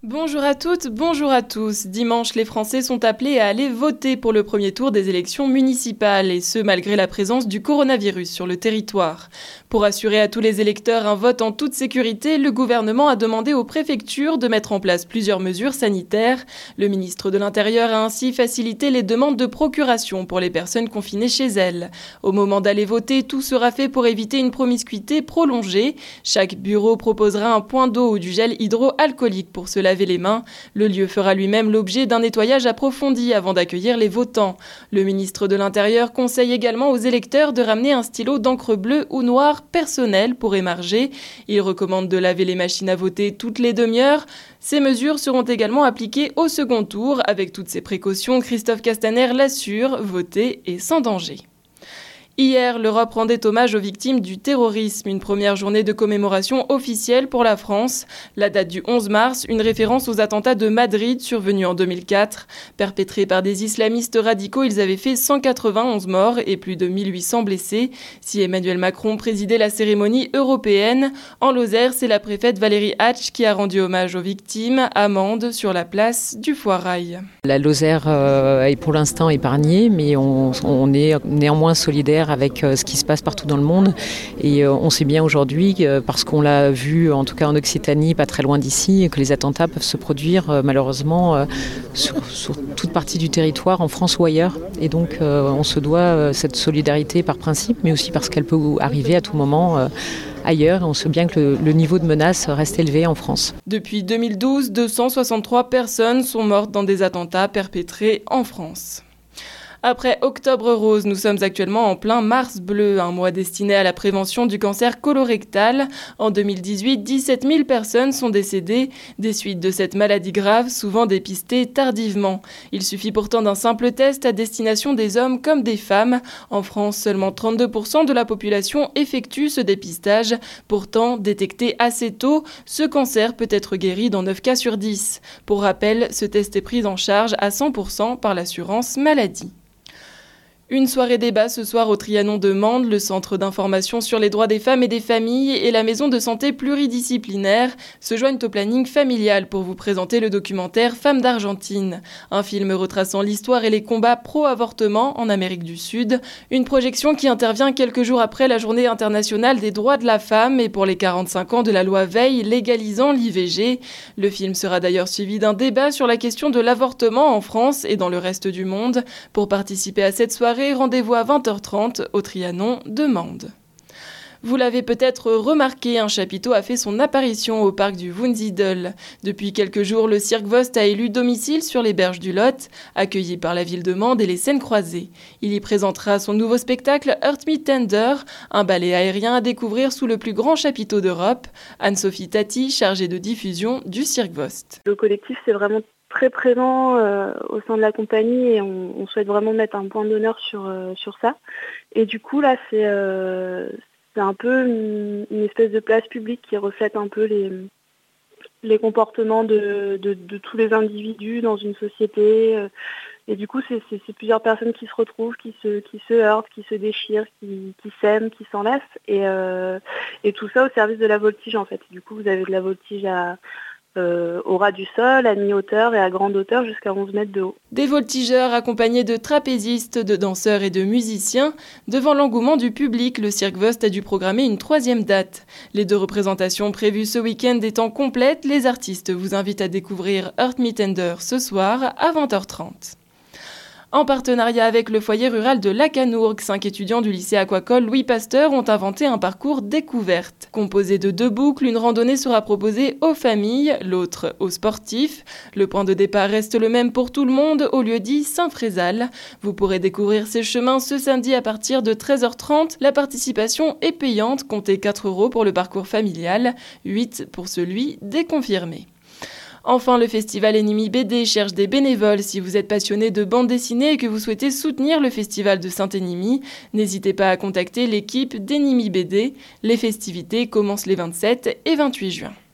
Bonjour à toutes, bonjour à tous. Dimanche, les Français sont appelés à aller voter pour le premier tour des élections municipales, et ce malgré la présence du coronavirus sur le territoire. Pour assurer à tous les électeurs un vote en toute sécurité, le gouvernement a demandé aux préfectures de mettre en place plusieurs mesures sanitaires. Le ministre de l'Intérieur a ainsi facilité les demandes de procuration pour les personnes confinées chez elles. Au moment d'aller voter, tout sera fait pour éviter une promiscuité prolongée. Chaque bureau proposera un point d'eau ou du gel hydroalcoolique pour se laver les mains. Le lieu fera lui-même l'objet d'un nettoyage approfondi avant d'accueillir les votants. Le ministre de l'Intérieur conseille également aux électeurs de ramener un stylo d'encre bleue ou noire personnel pour émarger. Il recommande de laver les machines à voter toutes les demi-heures. Ces mesures seront également appliquées au second tour. Avec toutes ces précautions, Christophe Castaner l'assure, voter est sans danger. Hier, l'Europe rendait hommage aux victimes du terrorisme, une première journée de commémoration officielle pour la France. La date du 11 mars, une référence aux attentats de Madrid survenus en 2004. Perpétrés par des islamistes radicaux, ils avaient fait 191 morts et plus de 1800 blessés. Si Emmanuel Macron présidait la cérémonie européenne, en Lozère, c'est la préfète Valérie Hatch qui a rendu hommage aux victimes à Mende sur la place du Foirail. La Lozère est pour l'instant épargnée, mais on est néanmoins solidaire avec ce qui se passe partout dans le monde. Et on sait bien aujourd'hui, parce qu'on l'a vu en tout cas en Occitanie, pas très loin d'ici, que les attentats peuvent se produire malheureusement sur toute partie du territoire, en France ou ailleurs. Et donc on se doit cette solidarité par principe, mais aussi parce qu'elle peut arriver à tout moment ailleurs. On sait bien que le niveau de menace reste élevé en France. Depuis 2012, 263 personnes sont mortes dans des attentats perpétrés en France. Après Octobre Rose, nous sommes actuellement en plein Mars Bleu, un mois destiné à la prévention du cancer colorectal. En 2018, 17 000 personnes sont décédées des suites de cette maladie grave, souvent dépistée tardivement. Il suffit pourtant d'un simple test à destination des hommes comme des femmes. En France, seulement 32% de la population effectue ce dépistage. Pourtant, détecté assez tôt, ce cancer peut être guéri dans 9 cas sur 10. Pour rappel, ce test est pris en charge à 100% par l'assurance maladie. Une soirée débat ce soir au Trianon de Mende, le centre d'information sur les droits des femmes et des familles et la maison de santé pluridisciplinaire se joignent au planning familial pour vous présenter le documentaire Femmes d'Argentine. Un film retraçant l'histoire et les combats pro-avortement en Amérique du Sud. Une projection qui intervient quelques jours après la journée internationale des droits de la femme et pour les 45 ans de la loi Veil légalisant l'IVG. Le film sera d'ailleurs suivi d'un débat sur la question de l'avortement en France et dans le reste du monde. Pour participer à cette soirée, rendez-vous à 20h30 au Trianon de Mende. Vous l'avez peut-être remarqué, un chapiteau a fait son apparition au parc du Wunsiedel. Depuis quelques jours, le Cirque Vost a élu domicile sur les berges du Lot, accueilli par la ville de Mende et les Seines croisées. Il y présentera son nouveau spectacle Hurt Me Tender, un ballet aérien à découvrir sous le plus grand chapiteau d'Europe. Anne-Sophie Tati, chargée de diffusion du Cirque Vost. Le collectif, c'est vraiment très présent au sein de la compagnie et on souhaite vraiment mettre un point d'honneur sur ça. Et du coup, là, c'est un peu une espèce de place publique qui reflète un peu les comportements de tous les individus dans une société. Et du coup, c'est plusieurs personnes qui se retrouvent, qui se heurtent, qui se déchirent, qui s'aiment, qui s'enlacent. Et tout ça au service de la voltige, en fait. Du coup, vous avez de la voltige au ras du sol, à mi-hauteur et à grande hauteur jusqu'à 11 mètres de haut. Des voltigeurs accompagnés de trapézistes, de danseurs et de musiciens. Devant l'engouement du public, le Cirque Vost a dû programmer une 3e date. Les 2 représentations prévues ce week-end étant complètes, les artistes vous invitent à découvrir Hurt Me Tender ce soir à 20h30. En partenariat avec le foyer rural de Lacanourgue, 5 étudiants du lycée aquacole Louis Pasteur ont inventé un parcours découverte. Composé de 2 boucles, une randonnée sera proposée aux familles, l'autre aux sportifs. Le point de départ reste le même pour tout le monde, au lieu dit Saint-Frézal. Vous pourrez découvrir ces chemins ce samedi à partir de 13h30. La participation est payante, comptez 4 € pour le parcours familial, 8 pour celui des confirmés. Enfin, le festival Enimi BD cherche des bénévoles. Si vous êtes passionné de bande dessinée et que vous souhaitez soutenir le festival de Saint-Enimi, n'hésitez pas à contacter l'équipe d'Enimi BD. Les festivités commencent les 27 et 28 juin.